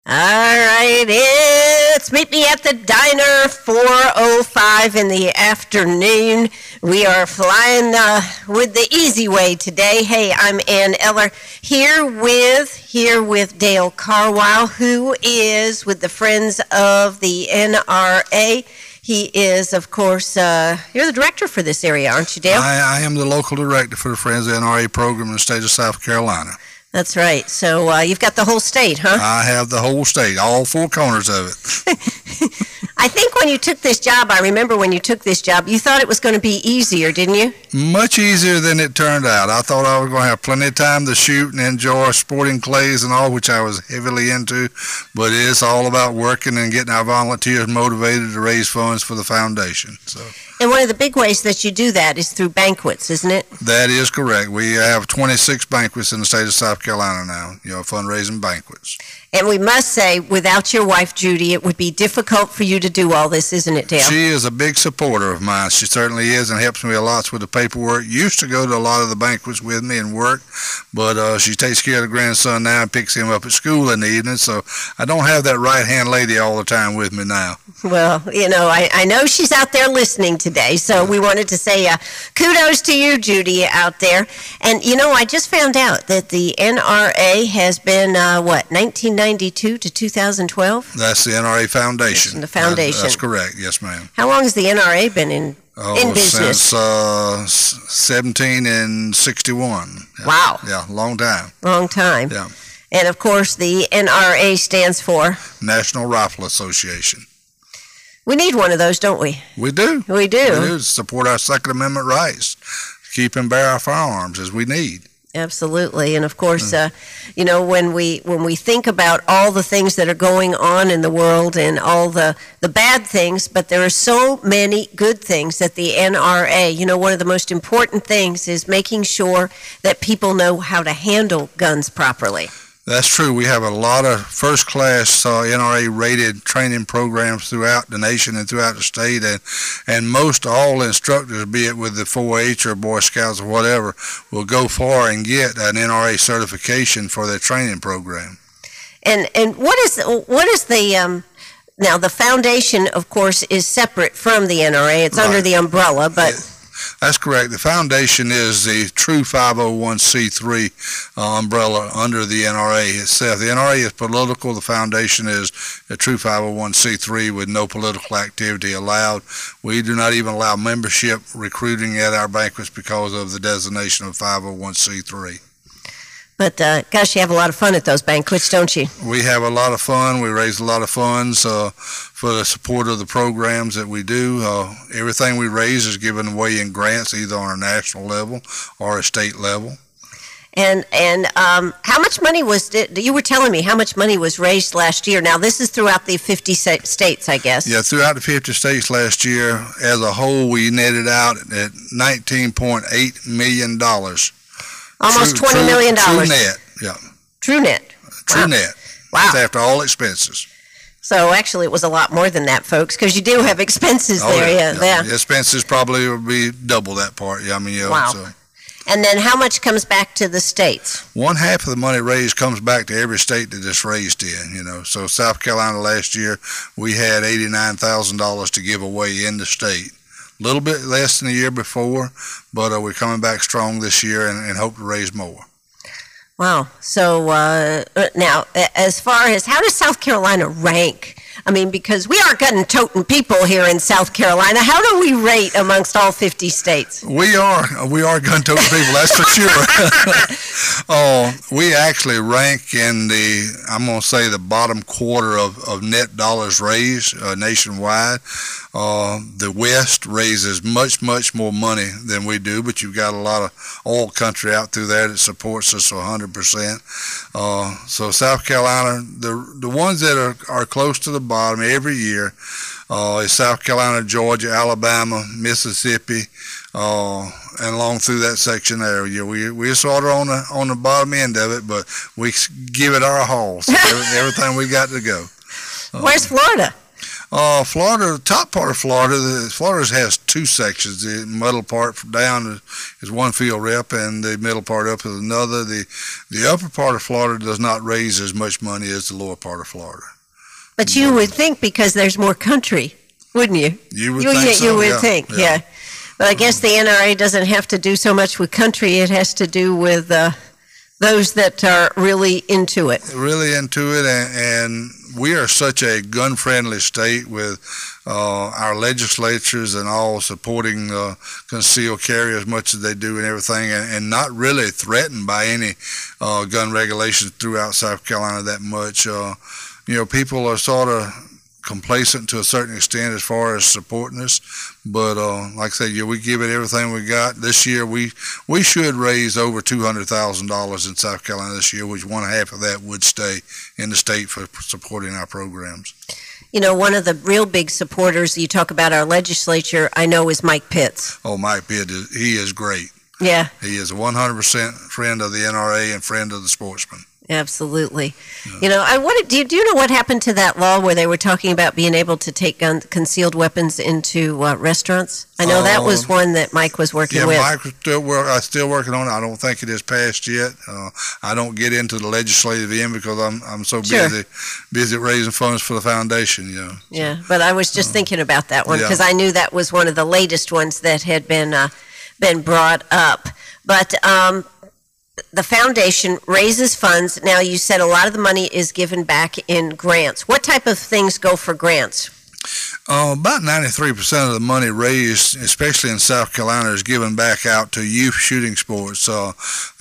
All right, it's Meet Me at the Diner, 4:05 in the afternoon. We are flying with the easy way today. Hey, I'm Ann Eller here with Dale Carwile, who is with the Friends of the NRA. He is, of course, you're the director for this area, aren't you, Dale? I am the local director for the Friends of the NRA program in the state of South Carolina. That's right. So you've got the whole state, huh? I have the whole state, all four corners of it. I think when you took this job, I remember when you took this job, you thought it was going to be easier, didn't you? Much easier than it turned out. I thought I was going to have plenty of time to shoot and enjoy sporting clays and all, which I was heavily into, but it's all about working and getting our volunteers motivated to raise funds for the foundation. And one of the big ways that you do that is through banquets, isn't it? That is correct. We have 26 banquets in the state of South Carolina now, fundraising banquets. And we must say, without your wife, Judy, it would be difficult for you to do all this, isn't it, Dale? She is a big supporter of mine. She certainly is, and helps me a lot with the paperwork. Used to go to a lot of the banquets with me and work, but she takes care of the grandson now and picks him up at school in the evening, so I don't have that right-hand lady all the time with me now. Well, I know she's out there listening today, so we wanted to say kudos to you, Judy, out there. And, I just found out that the NRA has been, 1992 to 2012? That's the NRA Foundation. The foundation. That's correct, yes, ma'am. How long has the NRA been in business? Since 1761. Yeah. Wow. Yeah, long time. Long time. Yeah. And, of course, the NRA stands for? National Rifle Association. We need one of those, don't we? We do. We do. We do to support our Second Amendment rights, keep and bear our firearms as we need. Absolutely. And of course, when we think about all the things that are going on in the world and all the bad things, but there are so many good things that the NRA, one of the most important things is making sure that people know how to handle guns properly. That's true. We have a lot of first-class NRA-rated training programs throughout the nation and throughout the state, and most all instructors, be it with the 4-H or Boy Scouts or whatever, will go far and get an NRA certification for their training program. And what is the now the foundation, of course, is separate from the NRA. It's under the umbrella, but. That's correct. The foundation is the true 501c3 umbrella under the NRA itself. The NRA is political. The foundation is a true 501c3 with no political activity allowed. We do not even allow membership recruiting at our banquets because of the designation of 501c3. But, gosh, you have a lot of fun at those banquets, don't you? We have a lot of fun. We raise a lot of funds for the support of the programs that we do. Everything we raise is given away in grants, either on a national level or a state level. And how much money you were telling me how much money was raised last year. Now, this is throughout the 50 states, I guess. Yeah, throughout the 50 states last year, as a whole, we netted out at $19.8 million. Almost $20 million. True net, yeah. True net. True net. Wow. That's after all expenses. So actually it was a lot more than that, folks, because you do have expenses there. Yeah. Expenses probably would be double that part. Yeah, wow. So. And then how much comes back to the states? 1/2 of the money raised comes back to every state that it's raised in, So South Carolina last year, we had $89,000 to give away in the state. A little bit less than the year before, but we're coming back strong this year and hope to raise more. Wow. So now, as far as how does South Carolina rank? I mean, because we are gun-toting people here in South Carolina. How do we rate amongst all 50 states? We are gun-toting people, that's for sure. We actually rank in I'm going to say the bottom quarter of net dollars raised nationwide. The West raises much, much more money than we do, but you've got a lot of oil country out through there that supports us 100%. So South Carolina, the ones that are close to the bottom every year is South Carolina, Georgia, Alabama, Mississippi, and along through that section there. We're sort of on the bottom end of it, but we give it our all. So everything we got to go. Where's Florida? Florida, the top part of Florida, Florida has two sections. The middle part down is one field rep, and the middle part up is another. The upper part of Florida does not raise as much money as the lower part of Florida. But you would think, because there's more country, wouldn't you? You would think so. You would think, yeah. But I guess the NRA doesn't have to do so much with country. It has to do with those that are really into it. Really into it, and we are such a gun-friendly state with our legislatures and all supporting concealed carry as much as they do and everything, and not really threatened by any gun regulations throughout South Carolina that much. People are sort of complacent to a certain extent as far as supporting us, but like I said, we give it everything we got. This year we should raise over $200,000 in South Carolina this year, which one half of that would stay in the state for supporting our programs. One of the real big supporters, you talk about our legislature, I know, is Mike Pitts. Oh, Mike Pitts, he is great. Yeah. He is a 100% friend of the NRA and friend of the sportsmen. Absolutely. Yeah. Do you know what happened to that law where they were talking about being able to take concealed weapons into restaurants? I know that was one that Mike was working with. Yeah, Mike was still working on it. I don't think it has passed yet. I don't get into the legislative end because I'm so busy raising funds for the foundation. Yeah, but I was just thinking about that one because I knew that was one of the latest ones that had been brought up. But the foundation raises funds. Now, you said a lot of the money is given back in grants. What type of things go for grants? About 93% of the money raised, especially in South Carolina, is given back out to youth shooting sports. The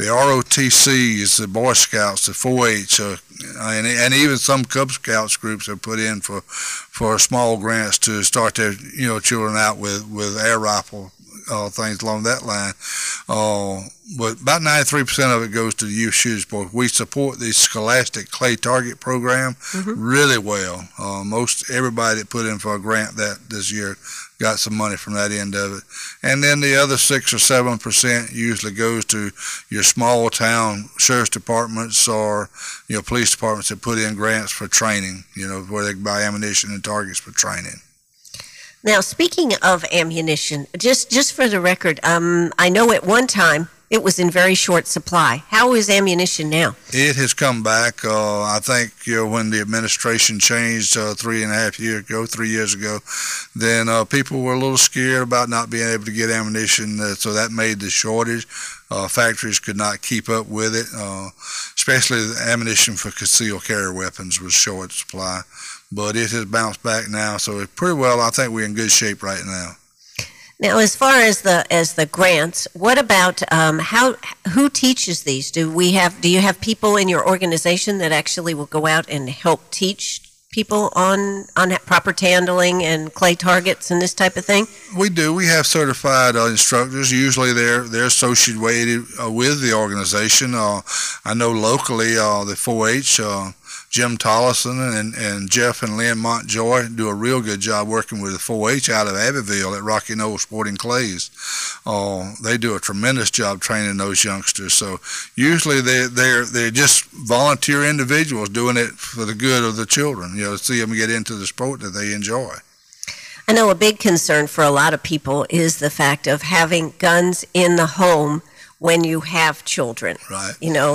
ROTCs, the Boy Scouts, the 4-H, and even some Cub Scouts groups have put in for small grants to start their children out with air rifle. Things along that line. But about 93% of it goes to the youth shooting sport. We support the Scholastic Clay Target program really well. Most everybody that put in for a grant this year got some money from that end of it. And then the other 6 or 7% usually goes to your small town sheriff's departments or police departments that put in grants for training, where they can buy ammunition and targets for training. Now, speaking of ammunition, just for the record, I know at one time it was in very short supply. How is ammunition now? It has come back. I think when the administration changed 3 years ago, then people were a little scared about not being able to get ammunition, so that made the shortage. Factories could not keep up with it, especially the ammunition for concealed carry weapons was short supply. But it has bounced back now, so it's pretty well. I think we're in good shape right now. Now, as far as the grants, what about who teaches these? Do you have people in your organization that actually will go out and help teach people on proper handling and clay targets and this type of thing? We do. We have certified instructors. Usually they're associated with the organization. I know locally the 4-H. Jim Tollison and Jeff and Lynn Montjoy do a real good job working with the 4-H out of Abbeville at Rocky Knoll Sporting Clays. They do a tremendous job training those youngsters. So usually they're just volunteer individuals doing it for the good of the children. See them get into the sport that they enjoy. I know a big concern for a lot of people is the fact of having guns in the home when you have children, right?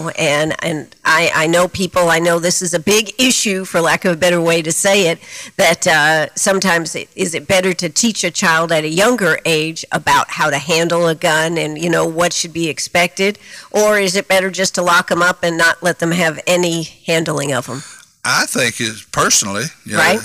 And I know people, I know this is a big issue, for lack of a better way to say it, that sometimes is it better to teach a child at a younger age about how to handle a gun and, what should be expected, or is it better just to lock them up and not let them have any handling of them? I think it's personally, right?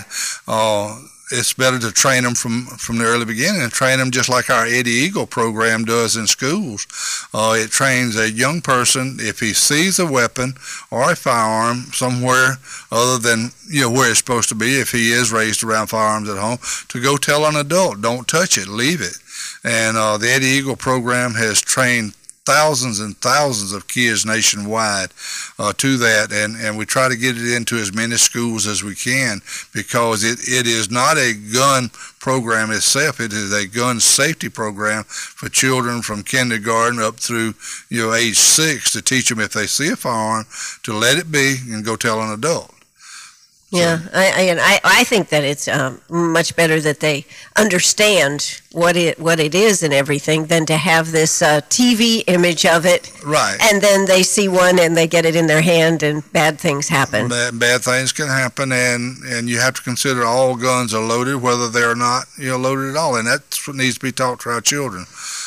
It's better to train them from the early beginning and train them just like our Eddie Eagle program does in schools. It trains a young person, if he sees a weapon or a firearm somewhere other than where it's supposed to be, if he is raised around firearms at home, to go tell an adult, don't touch it, leave it. And the Eddie Eagle program has trained thousands and thousands of kids nationwide to that, and we try to get it into as many schools as we can, because it is not a gun program itself. It is a gun safety program for children from kindergarten up through age 6, to teach them if they see a firearm to let it be and go tell an adult. Yeah, I think that it's much better that they understand what it is and everything than to have this TV image of it. Right. And then they see one and they get it in their hand and bad things happen. Bad things can happen, and you have to consider all guns are loaded, whether they're not loaded at all, and that's what needs to be taught to our children.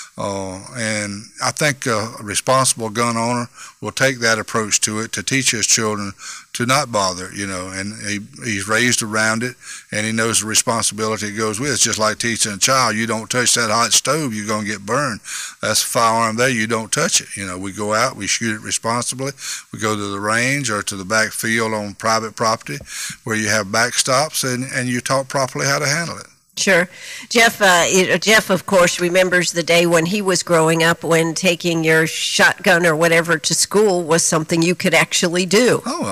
And I think a responsible gun owner will take that approach to it, to teach his children to not bother, and he's raised around it, and he knows the responsibility it goes with. It's just like teaching a child, you don't touch that hot stove, you're going to get burned. That's a firearm there, you don't touch it. We go out, we shoot it responsibly. We go to the range or to the back field on private property where you have backstops, and you taught properly how to handle it. Sure. Jeff, of course, remembers the day when he was growing up when taking your shotgun or whatever to school was something you could actually do. Oh,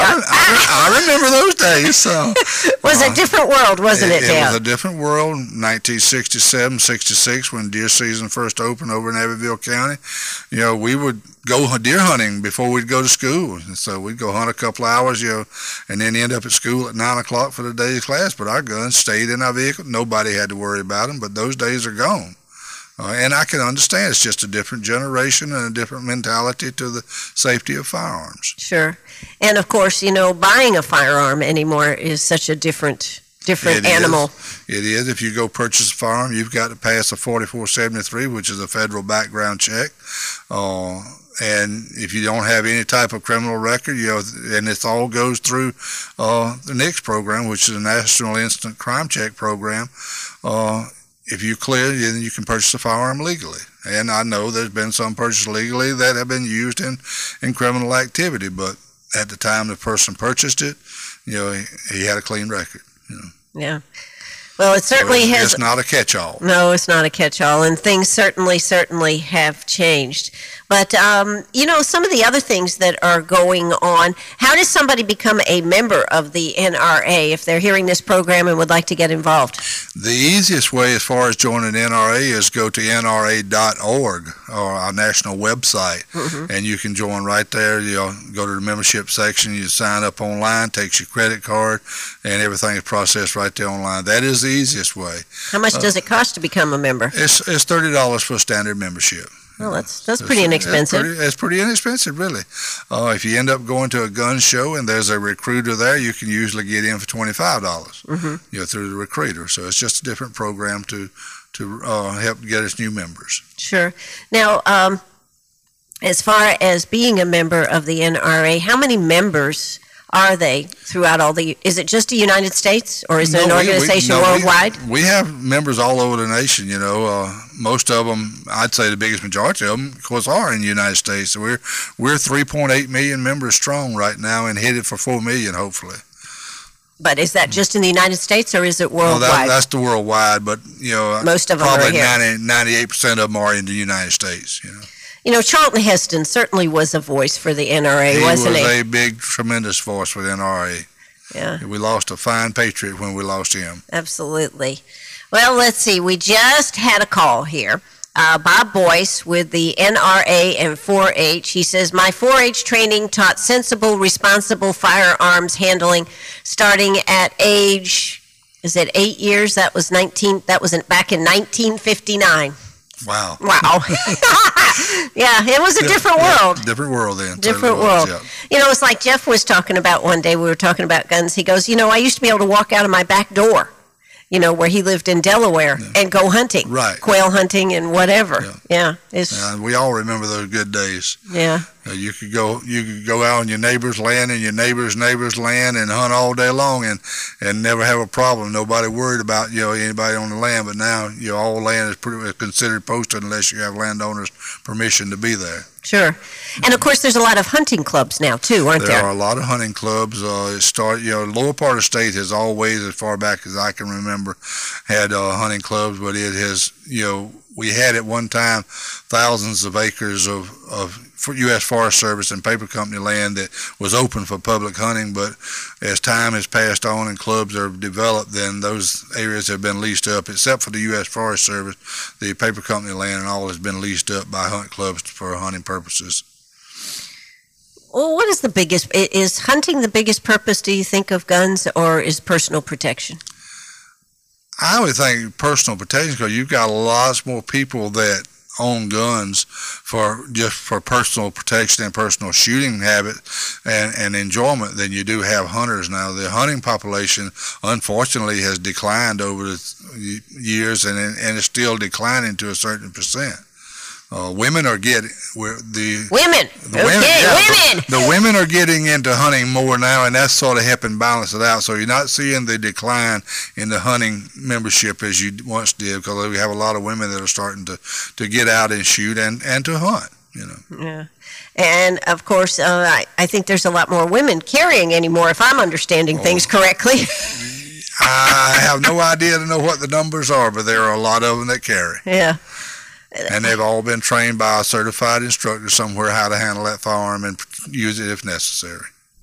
I remember those days. So. It was a different world, wasn't it, Dale? It was a different world. 1967, 66, when deer season first opened over in Abbeville County, we would go deer hunting before we'd go to school. And so we'd go hunt a couple of hours, and then end up at school at 9 o'clock for the day's class. But our guns stayed in our vehicle. Nobody had to worry about them, but those days are gone. And I can understand it's just a different generation and a different mentality to the safety of firearms. Sure. And, of course, buying a firearm anymore is such a different animal. It is. If you go purchase a firearm, you've got to pass a 4473, which is a federal background check. And if you don't have any type of criminal record, and it all goes through the NICS program, which is a National Instant Crime Check program. If you clear, then you can purchase a firearm legally. And I know there's been some purchased legally that have been used in criminal activity, but at the time the person purchased it, he had a clean record. Yeah. Well, it certainly has. It's not a catch-all. No, it's not a catch-all, and things certainly have changed. But, some of the other things that are going on, how does somebody become a member of the NRA if they're hearing this program and would like to get involved? The easiest way as far as joining NRA is go to nra.org, or our national website, and you can join right there. Go to the membership section, you sign up online, takes your credit card, and everything is processed right there online. That is the easiest way. How much does it cost to become a member? It's $30 for a standard membership. Well, that's pretty inexpensive. It's pretty inexpensive, really. If you end up going to a gun show and there's a recruiter there, you can usually get in for $25, through the recruiter. So it's just a different program to help get us new members. Sure. Now, as far as being a member of the NRA, how many members are they throughout is it just the United States, or is it an organization worldwide? We have members all over the nation, most of them, I'd say the biggest majority of them, of course, are in the United States. So we're 3.8 million members strong right now and headed for 4 million, hopefully. But is that just in the United States, or is it worldwide? Well, that's the worldwide, but, most of them probably are here. 98% of them are in the United States, Charlton Heston certainly was a voice for the NRA, wasn't he? He was a big, tremendous voice for the NRA. Yeah. We lost a fine patriot when we lost him. Absolutely. Well, let's see. We just had a call here. Bob Boyce with the NRA and 4-H. He says, my 4-H training taught sensible, responsible firearms handling starting at age, 8 years? That was back in 1959. Wow. Yeah, it was a different world. Different world then. Different world. Yeah. It's like Jeff was talking about one day. We were talking about guns. He goes, I used to be able to walk out of my back door, where he lived in Delaware, and go hunting. Right. Quail hunting and whatever. Yeah. We all remember those good days. Yeah. You could go out on your neighbor's land and your neighbor's land and hunt all day long and never have a problem. Nobody worried about anybody on the land. But now all land is pretty much considered posted unless you have landowners' permission to be there. Sure. And of course, there's a lot of hunting clubs now too, aren't there? There are a lot of hunting clubs. Lower part of the state has always, as far back as I can remember, had hunting clubs, but it has, we had at one time thousands of acres of U.S. Forest Service and paper company land that was open for public hunting, but as time has passed on and clubs are developed, then those areas have been leased up, except for the U.S. Forest Service. The paper company land and all has been leased up by hunt clubs for hunting purposes. Well, what is the biggest? Is hunting the biggest purpose, do you think, of guns, or is personal protection? I would think personal protection, because you've got lots more people that own guns for personal protection and personal shooting habit and enjoyment than you do have hunters now. The hunting population, unfortunately, has declined over the years and is still declining to a certain percent. Women are getting women. The women are getting into hunting more now, and that's sort of helping balance it out. So you're not seeing the decline in the hunting membership as you once did, because we have a lot of women that are starting to get out and shoot and to hunt. Yeah, and of course, I think there's a lot more women carrying anymore, if I'm understanding things correctly. I have no idea to know what the numbers are, but there are a lot of them that carry. Yeah. And they've all been trained by a certified instructor somewhere how to handle that firearm and use it if necessary.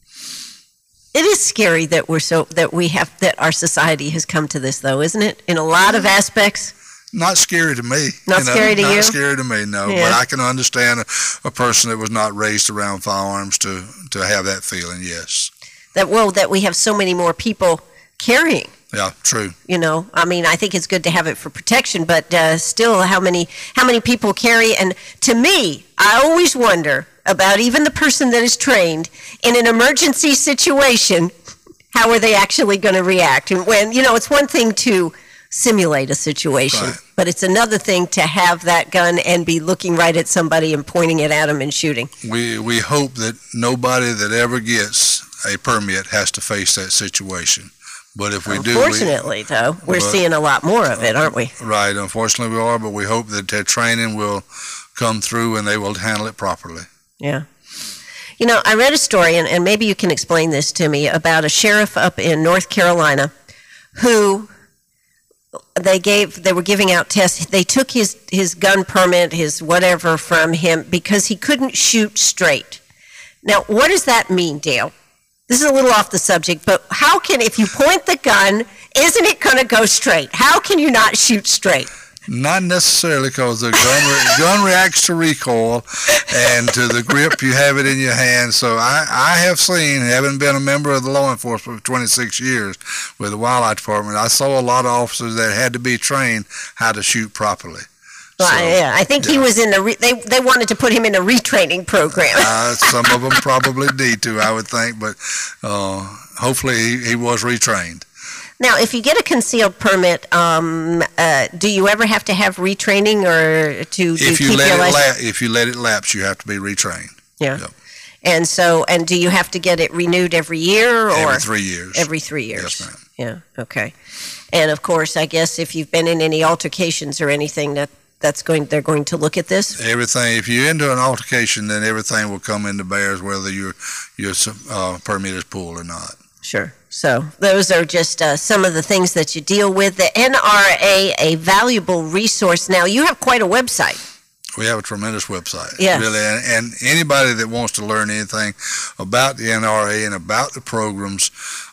It is scary that that our society has come to this, though, isn't it? In a lot of aspects. Not scary to me. Not scary to you? Not scary to me, no. Yeah. But I can understand a person that was not raised around firearms to have that feeling. Yes. That we have so many more people carrying. Yeah, true. I mean, I think it's good to have it for protection, but still, how many people carry? And to me, I always wonder about even the person that is trained in an emergency situation, how are they actually going to react? And when, it's one thing to simulate a situation, right, but it's another thing to have that gun and be looking right at somebody and pointing it at them and shooting. We hope that nobody that ever gets a permit has to face that situation. But if we do, unfortunately, though, we're seeing a lot more of it, aren't we? Right. Unfortunately, we are, but we hope that their training will come through and they will handle it properly. Yeah. I read a story, and maybe you can explain this to me, about a sheriff up in North Carolina who they were giving out tests. They took his gun permit, his whatever, from him because he couldn't shoot straight. Now, what does that mean, Dale? This is a little off the subject, but if you point the gun, isn't it going to go straight? How can you not shoot straight? Not necessarily, because the gun reacts to recoil and to the grip you have it in your hand. So I have seen, having been a member of the law enforcement for 26 years with the Wildlife Department, I saw a lot of officers that had to be trained how to shoot properly. Well, yeah, I think he was in they wanted to put him in a retraining program. Some of them probably need to, I would think, but hopefully he was retrained. Now, if you get a concealed permit, do you ever have to have retraining or to keep your license? If you let it lapse, you have to be retrained. Yeah. Yep. And do you have to get it renewed every year? Or every 3 years. Every 3 years. Yes, ma'am. Yeah, okay. And, of course, I guess if you've been in any altercations or anything, they're going to look at this? Everything. If you're into an altercation, then everything will come into bears, whether your permit is pulled or not. Sure. So those are just some of the things that you deal with. The NRA, a valuable resource. Now, you have quite a website. We have a tremendous website, yes, really, and anybody that wants to learn anything about the NRA and about the programs,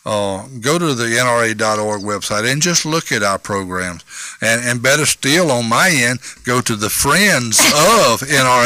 go to the NRA.org website and just look at our programs. And better still, on my end, go to the Friends of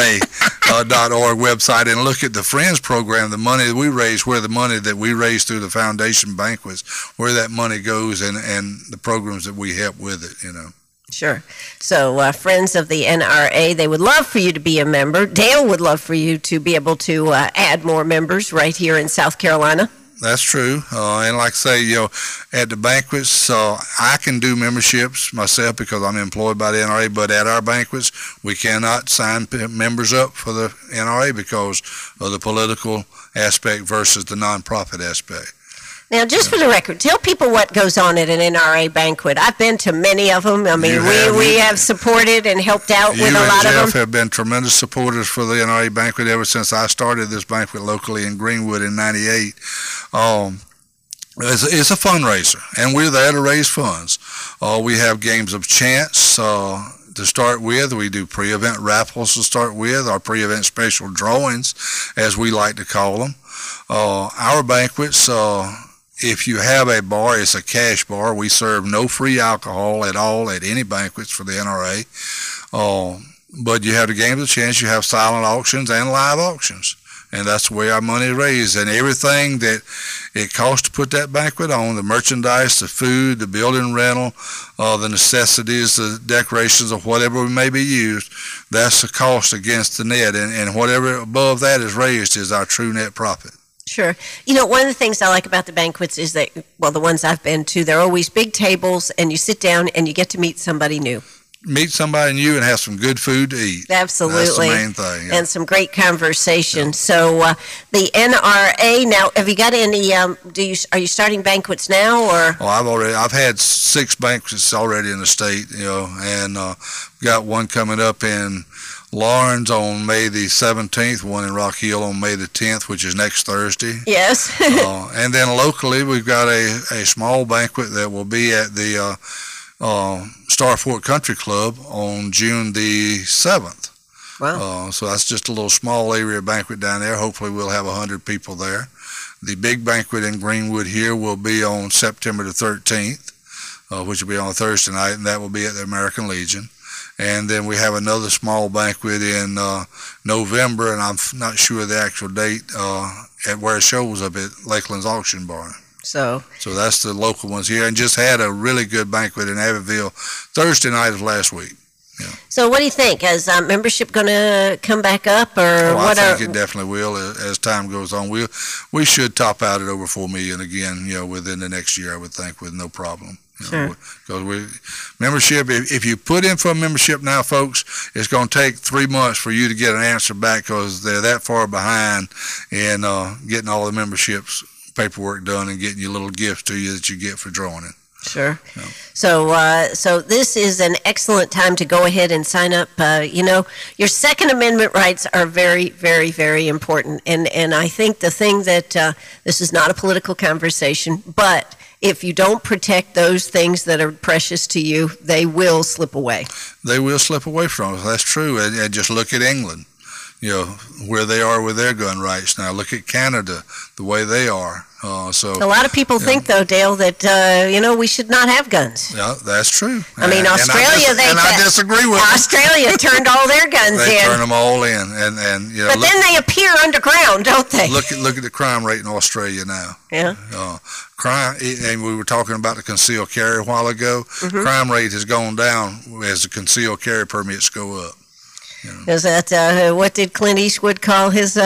NRA.org website and look at the Friends program, the money that we raise, where the money that we raise through the foundation banquets, where that money goes, and the programs that we help with it, Sure. So, Friends of the NRA, they would love for you to be a member. Dale would love for you to be able to add more members right here in South Carolina. That's true. And like I say, at the banquets, I can do memberships myself because I'm employed by the NRA, but at our banquets, we cannot sign members up for the NRA because of the political aspect versus the nonprofit aspect. Now, just for the record, tell people what goes on at an NRA banquet. I've been to many of them. I mean, we have supported and helped out with a lot of them. You and Jeff have been tremendous supporters for the NRA banquet ever since I started this banquet locally in Greenwood in '98. It's a fundraiser, and we're there to raise funds. We have games of chance to start with. We do pre-event raffles to start with, our pre-event special drawings, as we like to call them. Our banquets, if you have a bar, it's a cash bar. We serve no free alcohol at all at any banquets for the NRA. But you have the games of chance. You have silent auctions and live auctions. And that's the way our money is raised. And everything that it costs to put that banquet on, the merchandise, the food, the building rental, the necessities, the decorations, or whatever may be used, that's the cost against the net. And whatever above that is raised is our true net profit. Sure. One of the things I like about the banquets is that, well, the ones I've been to, they're always big tables, and you sit down and you get to meet somebody new. Meet somebody new and have some good food to eat. Absolutely. That's the main thing. Yeah. And some great conversation. Yeah. So the NRA, now, have you got any, are you starting banquets now, or? Oh, I've had 6 banquets already in the state, and got one coming up in Lawrence on May the 17th, one in Rock Hill on May the 10th, which is next Thursday. Yes. And then locally, we've got a small banquet that will be at the Star Fort Country Club on June the 7th. Wow. So that's just a little small area banquet down there. Hopefully we'll have 100 people there. The big banquet in Greenwood here will be on September the 13th, which will be on Thursday night, and that will be at the American Legion. And then we have another small banquet in November, and I'm not sure the actual date, at where it shows up at Lakeland's Auction Barn. So that's the local ones here, and just had a really good banquet in Abbeville Thursday night of last week. Yeah. So what do you think? Is membership going to come back up, or what? I think it definitely will as time goes on. We should top out at over 4 million again, within the next year, I would think, with no problem. Sure. Because membership, if you put in for a membership now, folks, it's going to take 3 months for you to get an answer back, because they're that far behind in getting all the memberships paperwork done and getting your little gifts to you that you get for drawing it. Sure. Yeah. So this is an excellent time to go ahead and sign up. Your Second Amendment rights are very, very, very important. And I think the thing that this is not a political conversation, but if you don't protect those things that are precious to you, they will slip away. They will slip away from us. That's true. And just look at England, where they are with their gun rights now. Look at Canada, the way they are. So a lot of people think, though, Dale, that we should not have guns. Yeah, that's true. I mean, Australia, I disagree with Australia turned all their guns in. They turn them all in, and but then they appear underground, don't they? Look at the crime rate in Australia now. Yeah. Crime, and we were talking about the concealed carry a while ago. Mm-hmm. Crime rate has gone down as the concealed carry permits go up. Is that what did Clint Eastwood call his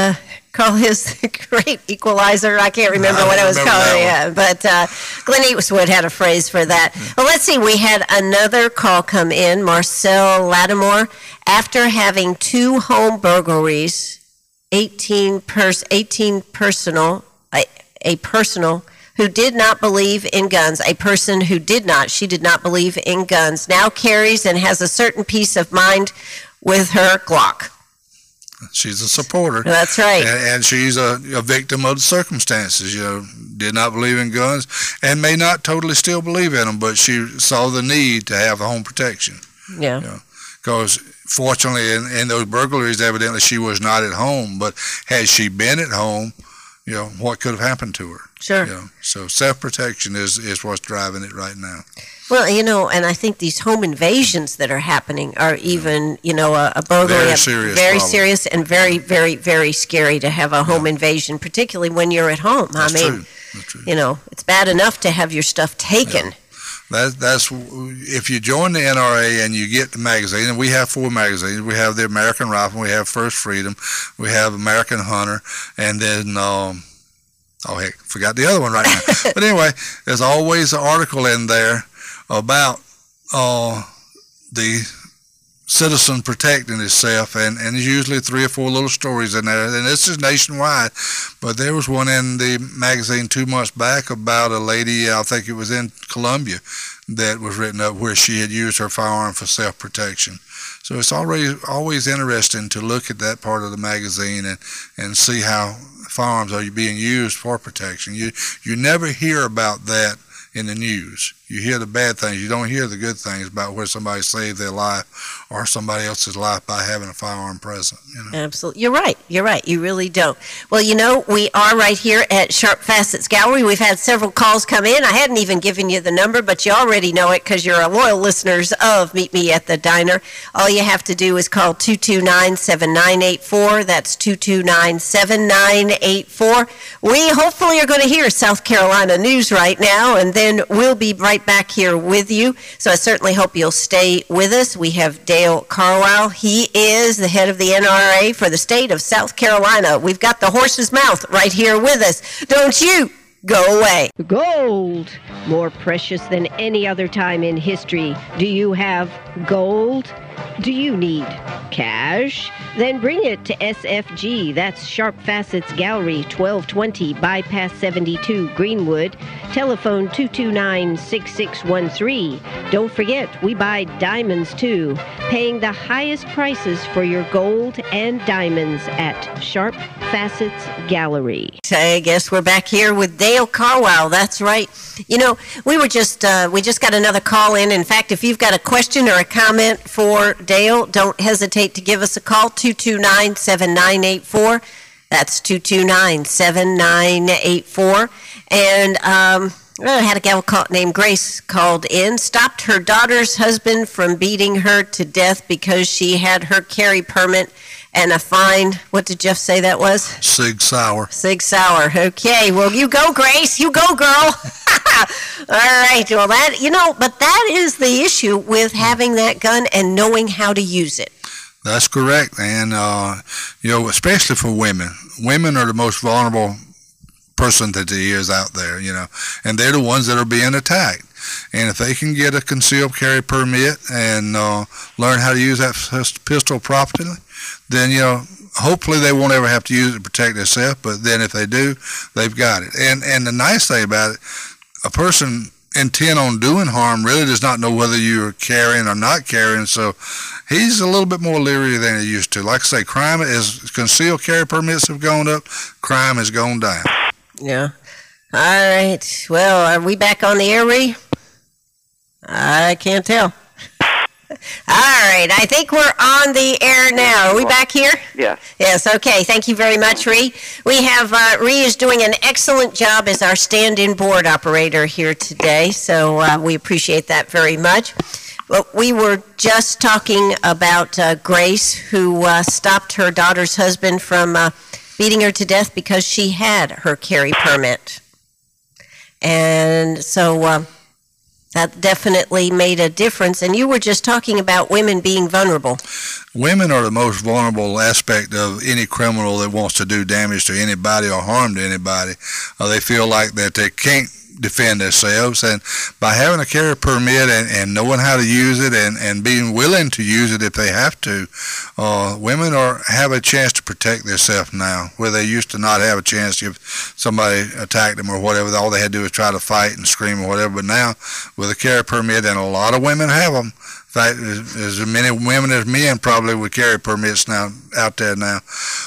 great equalizer? I can't remember what it was called. Yeah, but Clint Eastwood had a phrase for that. Well, let's see. We had another call come in. Marcel Lattimore, after having 2 home burglaries, 18 personal, a personal who did not believe in guns, a person who she did not believe in guns, now carries and has a certain peace of mind with her Glock. She's a supporter. That's right. And she's a victim of the circumstances. Did not believe in guns and may not totally still believe in them, but she saw the need to have home protection. Yeah. Because fortunately, in those burglaries, evidently she was not at home. But had she been at home, what could have happened to her? Sure. So self-protection is what's driving it right now. Well, and I think these home invasions that are happening are even, a burglary, very serious and very, very, very scary to have a home invasion, particularly when you're at home. That's true. It's bad enough to have your stuff taken. Yeah. That's if you join the NRA and you get the magazine, and we have 4 magazines. We have the American Rifle, we have First Freedom, we have American Hunter, and then forgot the other one right now. But anyway, there's always an article in there about the citizen protecting himself, and there's usually 3 or 4 little stories in there, and this is nationwide. But there was one in the magazine 2 months back about a lady, I think it was in Columbia, that was written up where she had used her firearm for self-protection. So it's always interesting to look at that part of the magazine and see how firearms are being used for protection. You never hear about that in the news. You hear the bad things. You don't hear the good things about where somebody saved their life or somebody else's life by having a firearm present. Absolutely. You're right. You really don't. Well, we are right here at Sharp Facets Gallery. We've had several calls come in. I hadn't even given you the number, but you already know it because you're a loyal listeners of Meet Me at the Diner. All you have to do is call 229-7984. That's 229-7984. We hopefully are going to hear South Carolina news right now, and then we'll be right back here with you. So I certainly hope you'll stay with us. We have Dale Carlisle. He is the head of the NRA for the state of South Carolina. We've got the horse's mouth right here with us. Don't you go away. Gold, more precious than any other time in history. Do you have gold? Do you need cash? Then bring it to SFG. That's Sharp Facets Gallery, 1220 Bypass 72, Greenwood. Telephone 229-6613. Don't forget, we buy diamonds too. Paying the highest prices for your gold and diamonds at Sharp Facets Gallery. I guess we're back here with Dale Carlisle. That's right. We just got another call in. In fact, if you've got a question or a comment for Dale, don't hesitate to give us a call, 229-7984. That's 229-7984. And I had a gal named Grace called in, stopped her daughter's husband from beating her to death because she had her carry permit and a fine. What did Jeff say that was? Sig Sauer. Sig Sauer. Okay. Well, you go, Grace. You go, girl. All right. Well, but that is the issue with having that gun and knowing how to use it. That's correct. And, especially for women. Women are the most vulnerable person that there is out there, and they're the ones that are being attacked. And if they can get a concealed carry permit and learn how to use that pistol properly, then, hopefully they won't ever have to use it to protect themselves, but then if they do, they've got it. And the nice thing about it, a person intent on doing harm really does not know whether you're carrying or not carrying, so he's a little bit more leery than he used to. Like I say, concealed carry permits have gone up, crime has gone down. Yeah. All right. Well, are we back on the air, Ree? I can't tell. All right. I think we're on the air now. Are we back here? Yes. Yes. Okay. Thank you very much, Ree. We have Ree is doing an excellent job as our stand-in board operator here today, so we appreciate that very much. Well, we were just talking about Grace, who stopped her daughter's husband from beating her to death because she had her carry permit. And so that definitely made a difference. And you were just talking about women being vulnerable. Women are the most vulnerable aspect of any criminal that wants to do damage to anybody or harm to anybody. They feel like that they can't defend themselves, and by having a carry permit and knowing how to use it and being willing to use it if they have to, women have a chance to protect themselves now, where they used to not have a chance if somebody attacked them or whatever. All they had to do was try to fight and scream or whatever. But now with a carry permit, and a lot of women have them. In fact, there's as many women as men probably with carry permits now out there now.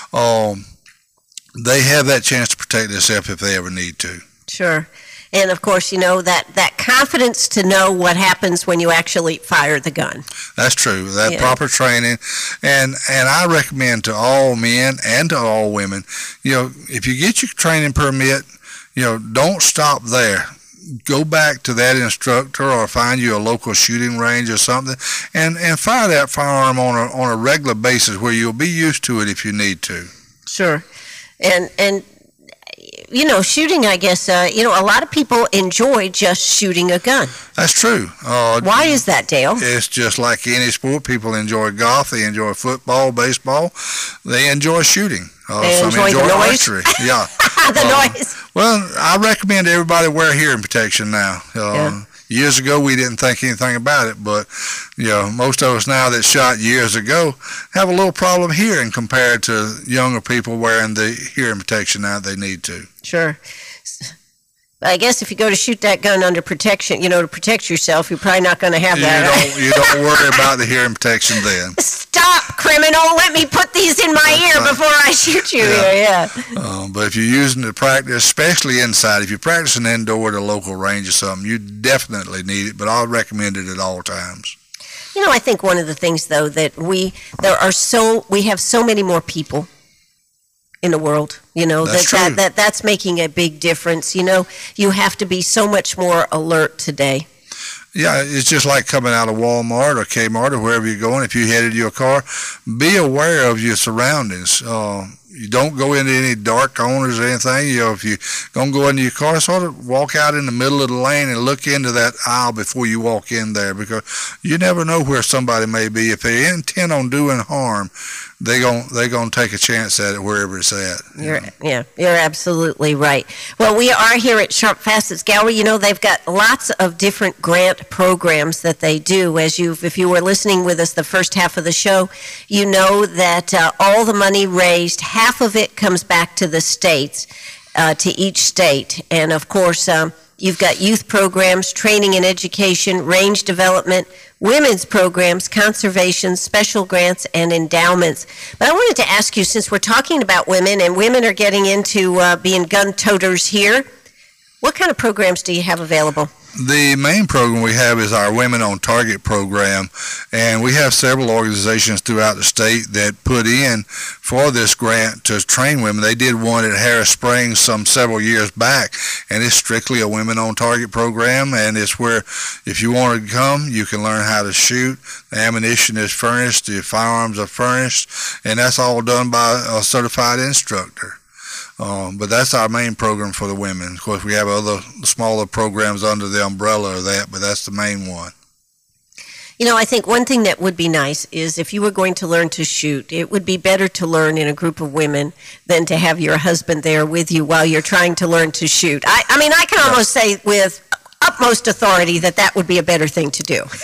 They have that chance to protect themselves if they ever need to. Sure. And, of course, that confidence to know what happens when you actually fire the gun. That's true. That proper training. And I recommend to all men and to all women, if you get your training permit, don't stop there. Go back to that instructor or find you a local shooting range or something and fire that firearm on a regular basis where you'll be used to it if you need to. Sure. And shooting, I guess, a lot of people enjoy just shooting a gun. That's true. Why is that, Dale? It's just like any sport. People enjoy golf. They enjoy football, baseball. They enjoy shooting. They enjoy the noise? Archery. Yeah. The noise. Well, I recommend everybody wear hearing protection now. Years ago, we didn't think anything about it, but most of us now that shot years ago have a little problem hearing compared to younger people wearing the hearing protection now they need to. Sure. I guess if you go to shoot that gun under protection, to protect yourself, you're probably not going to have that. You don't worry about the hearing protection then. Stop up, criminal. Let me put these in my ear before I shoot you here. Yeah. But if you're using it to practice, especially inside, if you're practicing indoor at a local range or something, you definitely need it, but I'll recommend it at all times. You know, I think one of the things, though, that we have so many more people in the world, you know, that's making a big difference. You know, you have to be so much more alert today. Yeah, it's just like coming out of Walmart or Kmart or wherever you're going. If you headed your car, be aware of your surroundings. You don't go into any dark corners or anything. You know, if you're going to go into your car, sort of walk out in the middle of the lane and look into that aisle before you walk in there, because you never know where somebody may be. If they intend on doing harm, they're gonna take a chance at it wherever it's at. You're absolutely right. Well, we are here at Sharp Facets Gallery. You know, they've got lots of different grant programs that they do. If you were listening with us the first half of the show, you know that all the money raised, half of it comes back to the states, to each state, and of course, you've got youth programs, training and education, range development, women's programs, conservation, special grants, and endowments. But I wanted to ask you, since we're talking about women, and women are getting into being gun toters here, what kind of programs do you have available? The main program we have is our Women on Target program, and we have several organizations throughout the state that put in for this grant to train women. They did one at Harris Springs several years back, and it's strictly a Women on Target program, and it's where if you want to come, you can learn how to shoot. The ammunition is furnished, the firearms are furnished, and that's all done by a certified instructor. But that's our main program for the women. Of course, we have other smaller programs under the umbrella of that, but that's the main one. You know, I think one thing that would be nice is if you were going to learn to shoot, it would be better to learn in a group of women than to have your husband there with you while you're trying to learn to shoot. I mean, I can almost say with utmost authority that would be a better thing to do.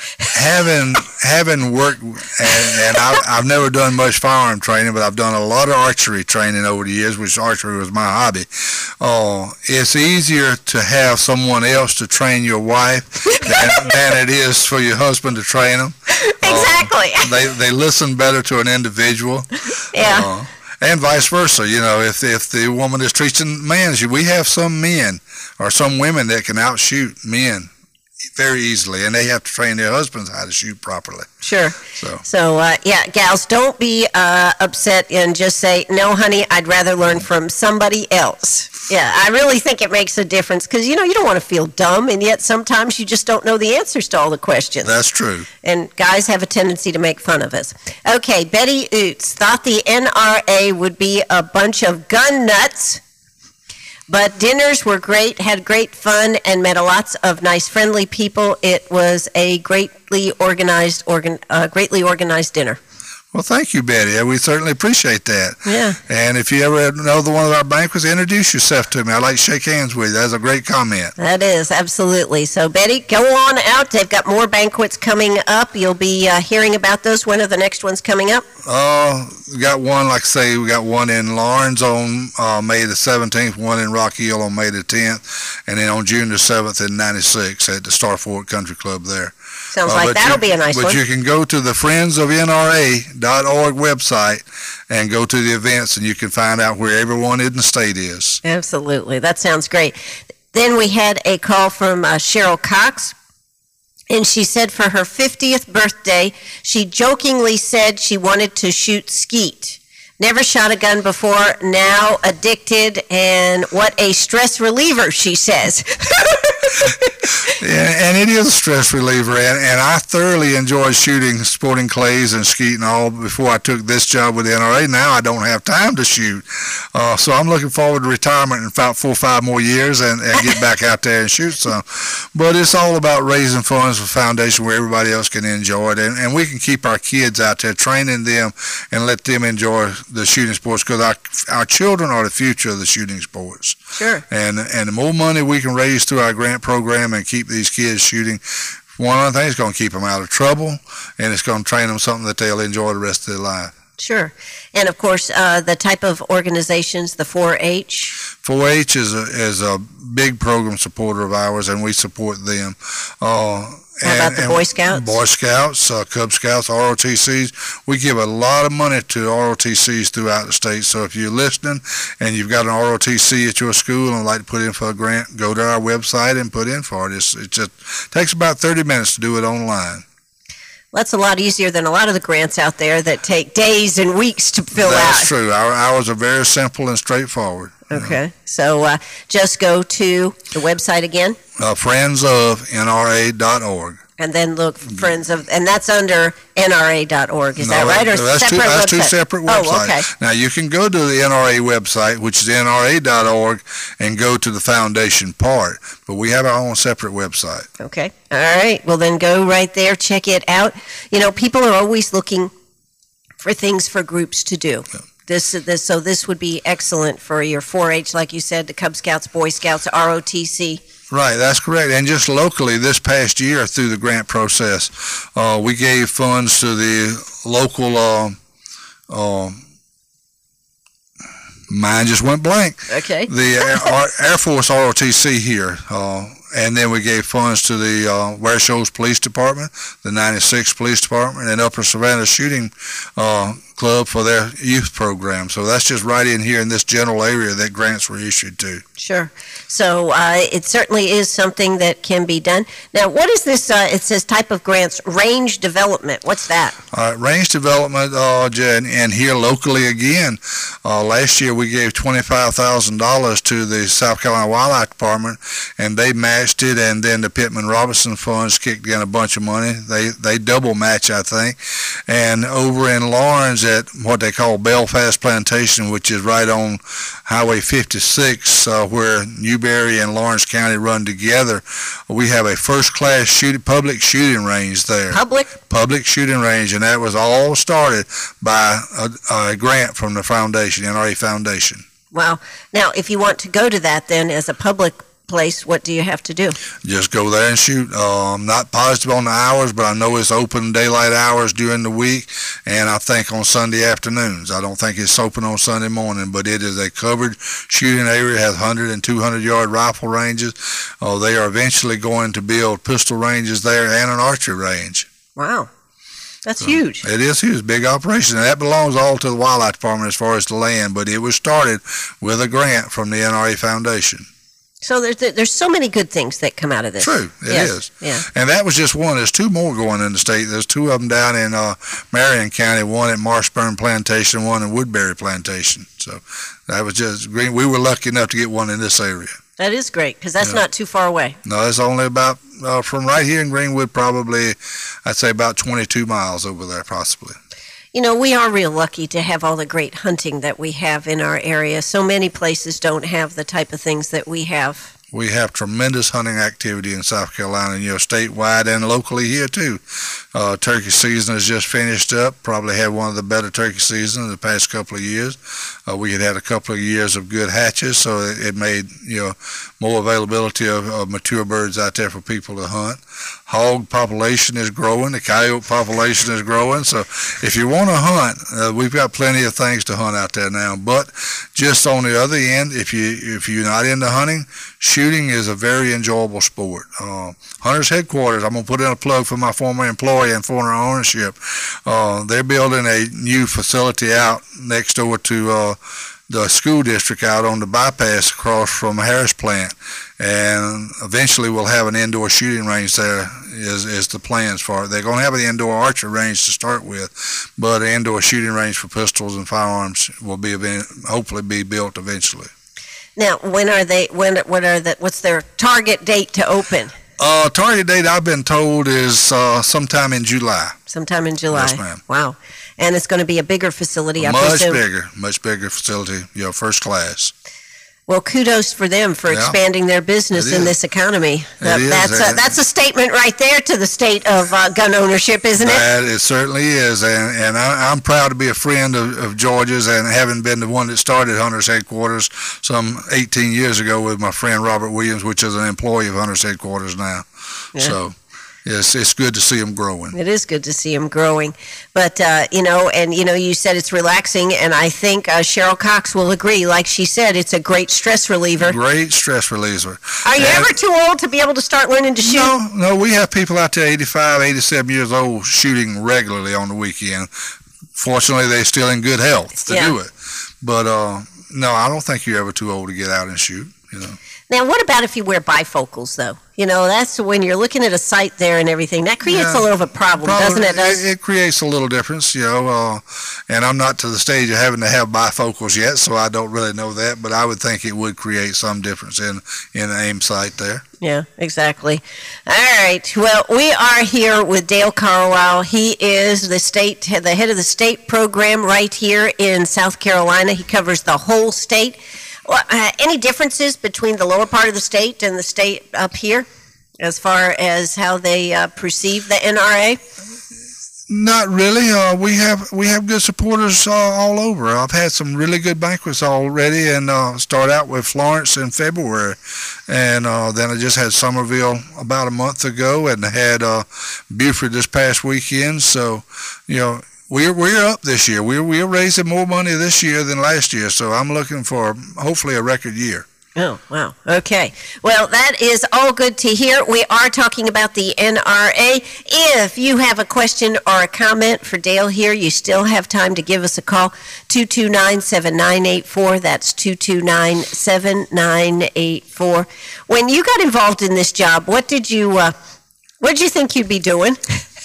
Having worked, and I've never done much firearm training, but I've done a lot of archery training over the years, which archery was my hobby. It's easier to have someone else to train your wife than it is for your husband to train them. Exactly. They listen better to an individual. Yeah. And vice versa. You know, if the woman is teaching men, we have some men or some women that can outshoot men very easily, and they have to train their husbands how to shoot properly. Sure. So yeah, gals, don't be upset and just say, no, honey, I'd rather learn from somebody else. Yeah, I really think it makes a difference because, you know, you don't want to feel dumb, and yet sometimes you just don't know the answers to all the questions. That's true. And guys have a tendency to make fun of us. Okay, Betty Oots thought the NRA would be a bunch of gun nuts, but dinners were great, had great fun, and met lots of nice, friendly people. It was a greatly organized dinner. Well, thank you, Betty. We certainly appreciate that. Yeah. And if you ever know one of our banquets, introduce yourself to me. I'd like to shake hands with you. That's a great comment. That is, absolutely. So, Betty, go on out. They've got more banquets coming up. You'll be hearing about those. When are the next ones coming up? We got one, like I say, we got one in Lawrence on May the 17th, one in Rock Hill on May the 10th, and then on June the 7th in 96 at the Star Fort Country Club there. Sounds like that'll be a nice one. But you can go to the friendsofnra.org website and go to the events, and you can find out where everyone in the state is. Absolutely. That sounds great. Then we had a call from Cheryl Cox, and she said for her 50th birthday, she jokingly said she wanted to shoot skeet. Never shot a gun before, now addicted, and what a stress reliever, she says. Yeah, and it is a stress reliever, and I thoroughly enjoyed shooting sporting clays and skeet and all before I took this job with the NRA. Now I don't have time to shoot, so I'm looking forward to retirement in about 4 or 5 more years and get back out there and shoot some. But it's all about raising funds for a foundation where everybody else can enjoy it, and we can keep our kids out there, training them, and let them enjoy the shooting sports, because our children are the future of the shooting sports. Sure. And the more money we can raise through our grant program and keep these kids shooting, one other thing, it's going to keep them out of trouble, and it's going to train them something that they'll enjoy the rest of their life. Sure. And of course, the type of organizations, the 4-H. 4-H is a big program supporter of ours, and we support them. How about the Boy Scouts? Boy Scouts, Cub Scouts, ROTCs. We give a lot of money to ROTCs throughout the state. So if you're listening and you've got an ROTC at your school and would like to put in for a grant, go to our website and put in for it. It just takes about 30 minutes to do it online. That's a lot easier than a lot of the grants out there that take days and weeks to fill out. That's true. Ours are very simple and straightforward. Okay. So just go to the website again. friendsofnra.org. And then look for Friends of, and that's under NRA.org. Is that right? Or that's two separate websites. Oh, okay. Now, you can go to the NRA website, which is NRA.org, and go to the foundation part. But we have our own separate website. Okay. All right. Well, then go right there. Check it out. You know, people are always looking for things for groups to do. Yeah. So this would be excellent for your 4-H, like you said, the Cub Scouts, Boy Scouts, ROTC. Right, that's correct. And just locally, this past year through the grant process, we gave funds to the local, mine just went blank. Okay. The Air Force ROTC here. And then we gave funds to the Ware Shoals Police Department, the 96th Police Department, and Upper Savannah Shooting Club for their youth program. So that's just right in here in this general area that grants were issued to. Sure. So it certainly is something that can be done. Now, what is this? It says type of grants, range development. What's that? Range development, and here locally again, last year we gave $25,000 to the South Carolina Wildlife Department, and they matched it, and then the Pittman Robertson Funds kicked in a bunch of money. They double match, I think. And over in Lawrence at what they call Belfast Plantation, which is right on Highway 56, where Newberry and Lawrence County run together, we have a first-class public shooting range there. Public shooting range, and that was all started by a grant from the foundation, NRA Foundation. Wow. Now, if you want to go to that then as a public place, what do you have to do? Just go there and shoot. I'm not positive on the hours, but I know it's open daylight hours during the week, and I think on Sunday afternoons. I don't think it's open on Sunday morning, but it is a covered shooting area, has 100 and 200-yard rifle ranges. They are eventually going to build pistol ranges there and an archery range. Wow. That's huge. It is huge, big operation, and that belongs all to the Wildlife Department as far as the land, but it was started with a grant from the NRA Foundation. So there's so many good things that come out of this. True, it is. Yeah. And that was just one. There's two more going in the state. There's two of them down in Marion County, one at Marshburn Plantation, one in Woodbury Plantation. So that was just green. We were lucky enough to get one in this area. That is great, because that's not too far away. No, it's only about, from right here in Greenwood, probably, I'd say about 22 miles over there, possibly. You know, we are real lucky to have all the great hunting that we have in our area. So many places don't have the type of things that we have. We have tremendous hunting activity in South Carolina, statewide and locally here, too. Turkey season has just finished up. Probably had one of the better turkey seasons in the past couple of years. We had a couple of years of good hatches, so it made, more availability of mature birds out there for people to hunt. Hog population is growing. The coyote population is growing. So if you want to hunt, we've got plenty of things to hunt out there now. But just on the other end, if you're not into hunting, shooting is a very enjoyable sport. Hunters Headquarters, I'm going to put in a plug for my former employee and former ownership. They're building a new facility out next door to the school district out on the bypass across from Harris Plant, and eventually we'll have an indoor shooting range there is the plans for it. They're going to have an indoor archery range to start with, but an indoor shooting range for pistols and firearms will hopefully be built eventually. Now, what's their target date to open? Target date, I've been told, is sometime in July. Sometime in July. Yes, ma'am. Wow. And it's going to be a bigger facility, I presume. Much bigger facility, first class. Well, kudos for them for expanding their business in this economy. That's a statement right there to the state of gun ownership, isn't it? It certainly is, and I'm proud to be a friend of George's, and having been the one that started Hunters Headquarters some 18 years ago with my friend Robert Williams, which is an employee of Hunters Headquarters now. Yeah. So it's good to see them growing. It is good to see them growing. But, you said it's relaxing, and I think Cheryl Cox will agree. Like she said, it's a great stress reliever. Great stress reliever. Are you ever too old to be able to start learning to shoot? No, we have people out there 85, 87 years old shooting regularly on the weekend. Fortunately, they're still in good health to do it. But, no, I don't think you're ever too old to get out and shoot, Now, what about if you wear bifocals, though? That's when you're looking at a sight there and everything. That creates a little of a problem, doesn't it? It creates a little difference, and I'm not to the stage of having to have bifocals yet, so I don't really know that, but I would think it would create some difference in the aim sight there. Yeah, exactly. All right. Well, we are here with Dale Carlisle. He is the head of the state program right here in South Carolina. He covers the whole state. Well, any differences between the lower part of the state and the state up here as far as how they perceive the NRA? Not really. We have good supporters all over. I've had some really good banquets already, and start out with Florence in February, and then I just had Somerville about a month ago, and had Beaufort this past weekend. So, We're up this year. We're raising more money this year than last year, so I'm looking for hopefully a record year. Oh, wow. Okay. Well, that is all good to hear. We are talking about the NRA. If you have a question or a comment for Dale here, you still have time to give us a call, 229-7984. That's 229-7984. When you got involved in this job, what did you think you'd be doing?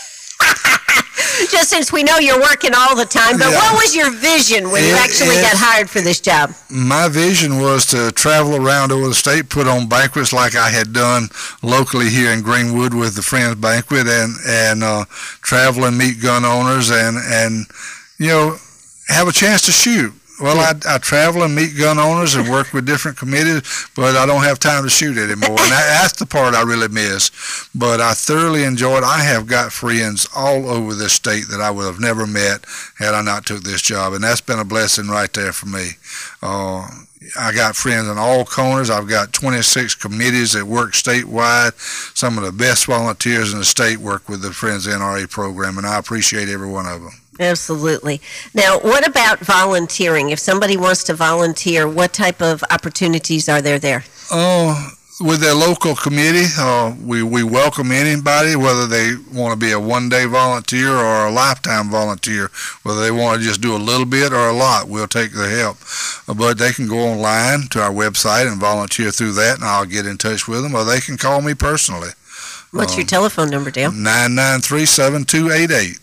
Just since we know you're working all the time, but what was your vision when you actually got hired for this job? My vision was to travel around over the state, put on banquets like I had done locally here in Greenwood with the Friends Banquet, and travel and meet gun owners and have a chance to shoot. Well, I travel and meet gun owners and work with different committees, but I don't have time to shoot anymore. And that's the part I really miss. But I thoroughly enjoyed it. I have got friends all over this state that I would have never met had I not took this job, and that's been a blessing right there for me. I got friends in all corners. I've got 26 committees that work statewide. Some of the best volunteers in the state work with the Friends NRA program, and I appreciate every one of them. Absolutely. Now, what about volunteering? If somebody wants to volunteer, what type of opportunities are there? With their local committee, we welcome anybody, whether they want to be a one-day volunteer or a lifetime volunteer, whether they want to just do a little bit or a lot. We'll take their help. But they can go online to our website and volunteer through that, and I'll get in touch with them, or they can call me personally. What's your telephone number, Dale? 993-7288.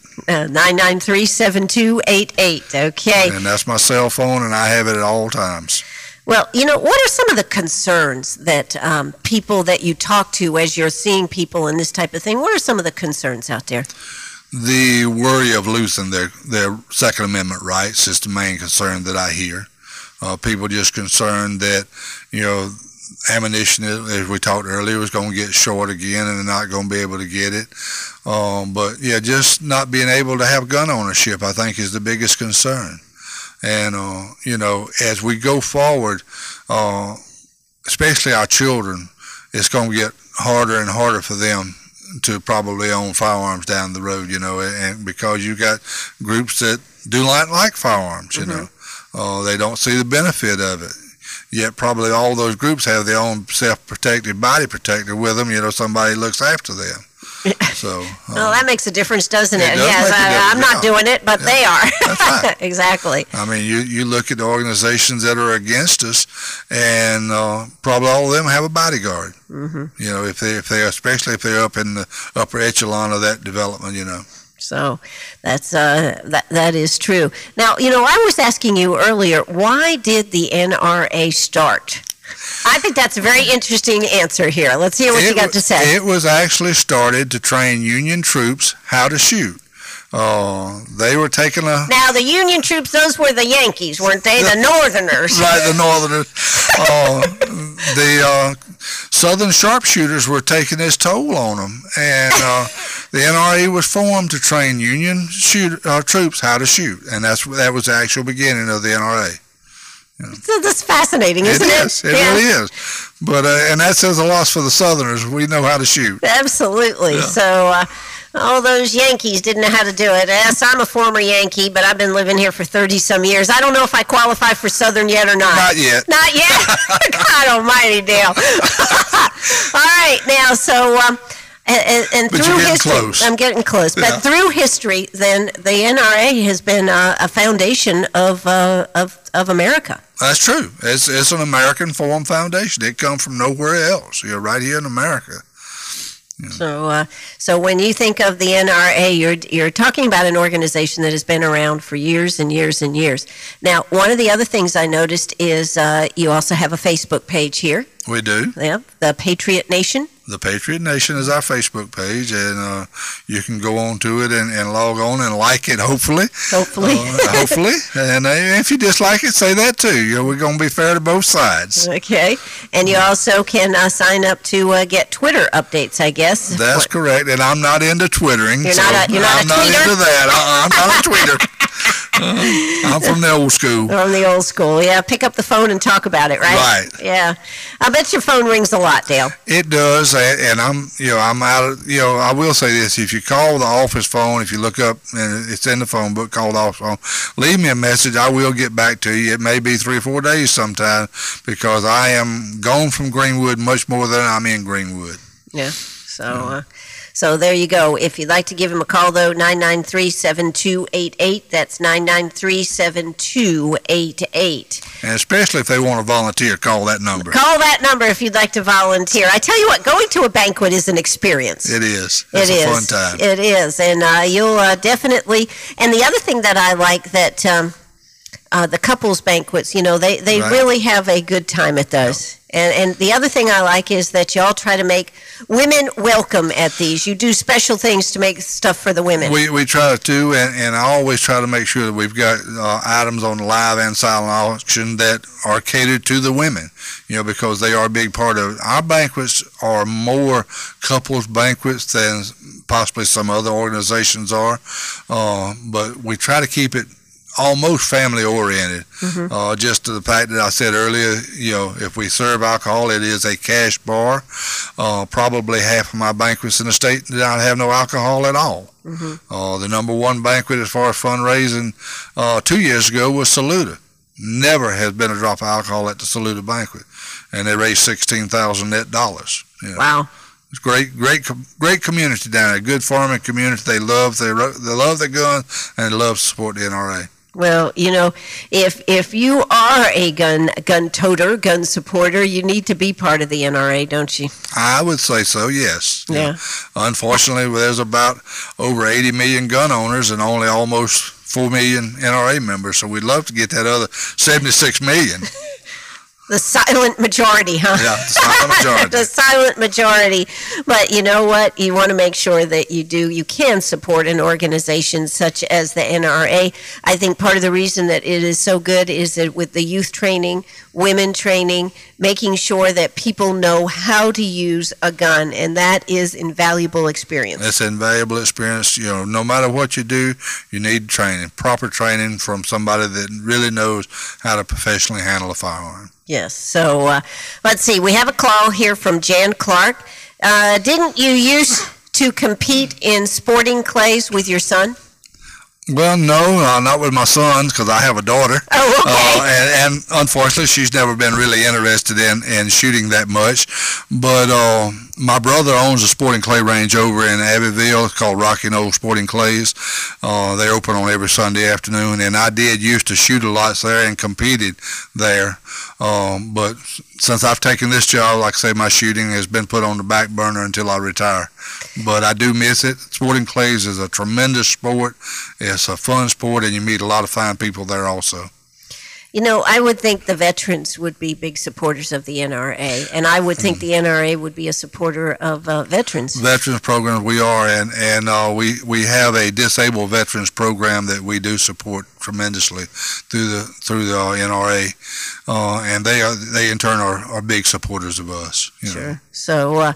993-7288. Okay. And that's my cell phone, and I have it at all times. Well, what are some of the concerns that people that you talk to as you're seeing people and this type of thing? What are some of the concerns out there? The worry of losing their Second Amendment rights is the main concern that I hear. People just concerned that, ammunition, as we talked earlier, was going to get short again and they're not going to be able to get it. But just not being able to have gun ownership, I think, is the biggest concern. And, as we go forward, especially our children, it's going to get harder and harder for them to probably own firearms down the road, and because you got groups that do not like firearms, they don't see the benefit of it. Yet probably all those groups have their own self-protected body protector with them, somebody looks after them. So, well, that makes a difference, doesn't it? Yes, I'm not doing it, but they are. That's right. Exactly. I mean, you look at the organizations that are against us, and probably all of them have a bodyguard. Mm-hmm. Especially if they're up in the upper echelon of that development, So that's that is true. Now, I was asking you earlier, why did the NRA start? I think that's a very interesting answer here. Let's hear what you got to say. It was actually started to train Union troops how to shoot. They were taking Now, the Union troops, those were the Yankees, weren't they? The Northerners. Right, the Northerners. The Southern sharpshooters were taking its toll on them, and the NRA was formed to train Union troops how to shoot, and that was the actual beginning of the NRA. So that's fascinating, isn't it? It is. It really is. But and that says a lot for the Southerners. We know how to shoot. Absolutely. Yeah. So all those Yankees didn't know how to do it. Yes, I'm a former Yankee, but I've been living here for 30-some years. I don't know if I qualify for Southern yet or not. Not yet. Not yet? God almighty, Dale. All right, now, so... And but through you're getting history, close. I'm getting close. Yeah. But through history, then the NRA has been a foundation of America. That's true. It's an American-formed foundation. It comes from nowhere else. You're right here in America. Yeah. So when you think of the NRA, you're talking about an organization that has been around for years and years and years. Now, one of the other things I noticed is you also have a Facebook page here. We do. Yeah, the Patriot Nation. The Patriot Nation is our Facebook page, and you can go on to it and log on and like it, hopefully. Hopefully. Hopefully. And if you dislike it, say that too. We're going to be fair to both sides. Okay. And you also can sign up to get Twitter updates, I guess. That's correct. And I'm not into Twittering. You're not I'm not into that. I'm not a tweeter. I'm from the old school. From the old school, yeah. Pick up the phone and talk about it, right? Right. Yeah. I bet your phone rings a lot, Dale. It does, and I'm out of, I will say this: if you call the office phone, if you look up and it's in the phone book, call the office phone, leave me a message. I will get back to you. It may be 3 or 4 days sometime because I am gone from Greenwood much more than I'm in Greenwood. Yeah. So there you go. If you'd like to give him a call, though, 993-7288. That's 993-7288. And especially if they want to volunteer, call that number. Call that number if you'd like to volunteer. I tell you what, going to a banquet is an experience. It is. It's a fun time. It is. And you'll definitely... And the other thing that I like that... the couples banquets, they right. really have a good time at those. Yep. And the other thing I like is that y'all try to make women welcome at these. You do special things to make stuff for the women. We try to, and I always try to make sure that we've got items on the live and silent auction that are catered to the women, because they are a big part of it. Our banquets are more couples banquets than possibly some other organizations are, but we try to keep it almost family oriented, just to the fact that I said earlier, if we serve alcohol, it is a cash bar. Probably half of my banquets in the state do not have no alcohol at all. The number one banquet as far as fundraising 2 years ago was Saluda. Never has been a drop of alcohol at the Saluda banquet, and they raised $16,000 net dollars. Wow. It's great community down there. Good farming community. They love their guns and they love to support the NRA. Well, if you are a gun toter, gun supporter, you need to be part of the NRA, don't you? I would say so, yes. Yeah. Unfortunately, there's about over 80 million gun owners and only almost 4 million NRA members, so we'd love to get that other 76 million. The silent majority, huh? Yeah, the silent majority. The silent majority. But you know what? You want to make sure that you can support an organization such as the NRA. I think part of the reason that it is so good is that with the youth training, women training, making sure that people know how to use a gun, and that is invaluable experience. It's an invaluable experience. No matter what you do, you need training, proper training from somebody that really knows how to professionally handle a firearm. Yes. So let's see. We have a call here from Jan Clark. Didn't you used to compete in sporting clays with your son? Well, no, not with my sons because I have a daughter. Oh, okay. And unfortunately, she's never been really interested in shooting that much. But my brother owns a sporting clay range over in Abbeville. It's called Rocky Knoll Sporting Clays. They're open on every Sunday afternoon. And I did used to shoot a lot there and competed there. But since I've taken this job, like I say, my shooting has been put on the back burner until I retire. But I do miss it. Sporting clays is a tremendous sport. It's a fun sport, and you meet a lot of fine people there also. I would think the veterans would be big supporters of the NRA, and I would think the NRA would be a supporter of veterans. Veterans programs we are, and we have a disabled veterans program that we do support tremendously through the NRA, and they in turn are big supporters of us. Sure. So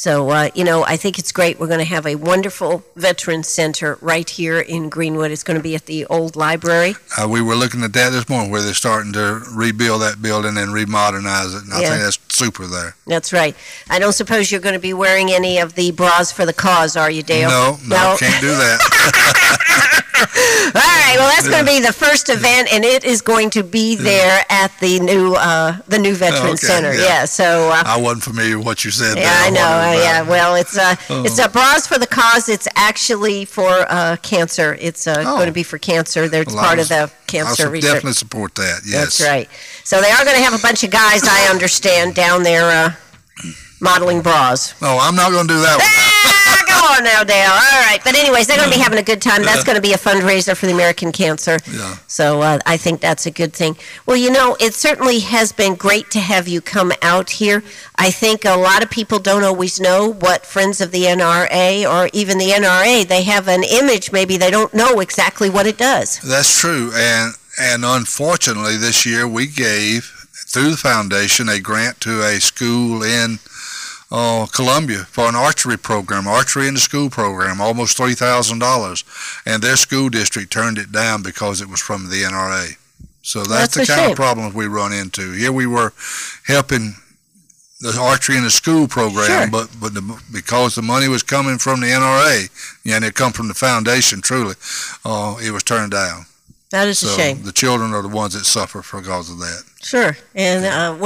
I think it's great. We're going to have a wonderful veterans center right here in Greenwood. It's going to be at the old library. We were looking at that this morning, where they're starting to rebuild that building and remodernize it, and I think that's super there. That's right. I don't suppose you're going to be wearing any of the bras for the cause, are you, Dale? No, can't do that. All right. Well, that's going to be the first event, and it is going to be there at the new Veterans Center. Yeah. So I wasn't familiar with what you said. Yeah, I know. Well, it's a bras for the cause. It's actually for cancer. It's going to be for cancer. It's part of the cancer research. I definitely support that. Yes. That's right. So they are going to have a bunch of guys, I understand, down there modeling bras. Oh, I'm not going to do that one. Come on now, Dale. All right. But anyways, they're going to be having a good time. That's going to be a fundraiser for the American Cancer. Yeah. So I think that's a good thing. Well, it certainly has been great to have you come out here. I think a lot of people don't always know what Friends of the NRA or even the NRA, they have an image. Maybe they don't know exactly what it does. That's true. And unfortunately, this year we gave, through the foundation, a grant to a school in Columbia for an archery program, archery in the school program, almost $3,000, and their school district turned it down because it was from the NRA. So that's the kind of problems we run into. Here we were helping the archery in the school program, but because the money was coming from the NRA, and it come from the foundation, truly, it was turned down. That is a shame. The children are the ones that suffer because of that. Sure. And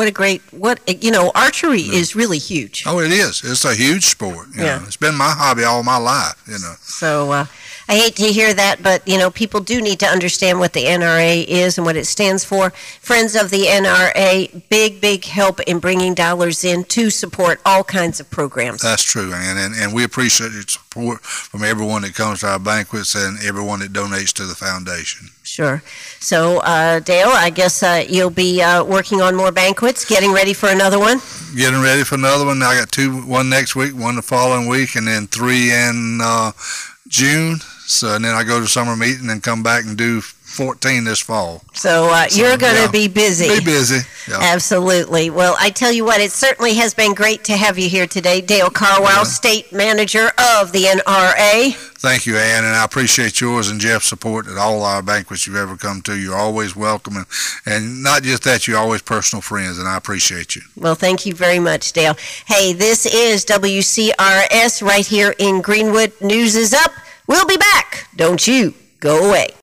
archery is really huge. Oh, it is. It's a huge sport. You know. It's been my hobby all my life, So I hate to hear that, but, people do need to understand what the NRA is and what it stands for. Friends of the NRA, big help in bringing dollars in to support all kinds of programs. That's true, and we appreciate your support from everyone that comes to our banquets and everyone that donates to the foundation. Sure. So, Dale, I guess you'll be working on more banquets, getting ready for another one? Getting ready for another one. I got one next week, one the following week, and then 3 in June. So, and then I go to summer meeting and come back and do 14 this fall. So you're going to be busy. Be busy. Yeah. Absolutely. Well, I tell you what, it certainly has been great to have you here today. Dale Carwile, State Manager of the NRA. Thank you, Ann, and I appreciate yours and Jeff's support at all our banquets you've ever come to. You're always welcome, and not just that, you're always personal friends, and I appreciate you. Well, thank you very much, Dale. Hey, this is WCRS right here in Greenwood. News is up. We'll be back. Don't you go away.